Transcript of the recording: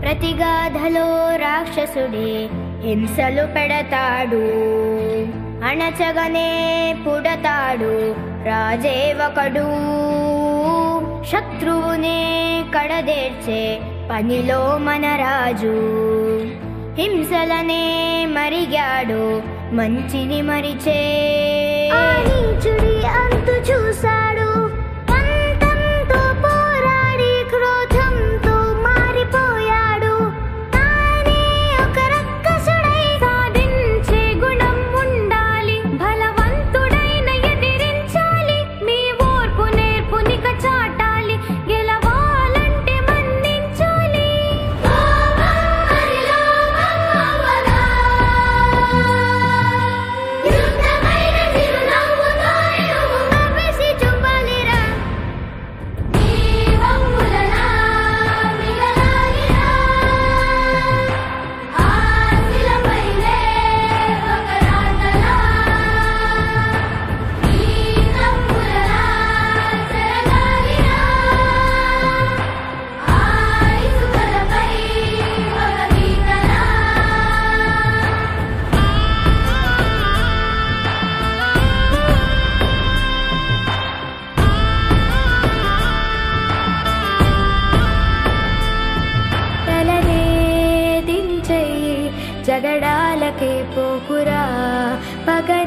ప్రతిగాధలో రాక్షసుడే హింసలు పెడతాడు, అణచగనే పుడతాడు రాజే ఒకడు. శత్రువునే కడదేర్చే పనిలో మన రాజు, హింసలనే మరిగాడు మంచిని మరిచే. నీచుడి అంతు చూశాడు, పంతంతో పోరాడి క్రోధంతో మారిపోయాడు. తానే ఒక రక్కసుడై సాధించే గుణం ఉండాలి, బలవంతుడైన ఎదిరించాలి. మీ ఓర్పు నేర్పునిక చాటాలి, గెలవాలంటే మన్నించాలి. జగడాలకే పోకురా, పగ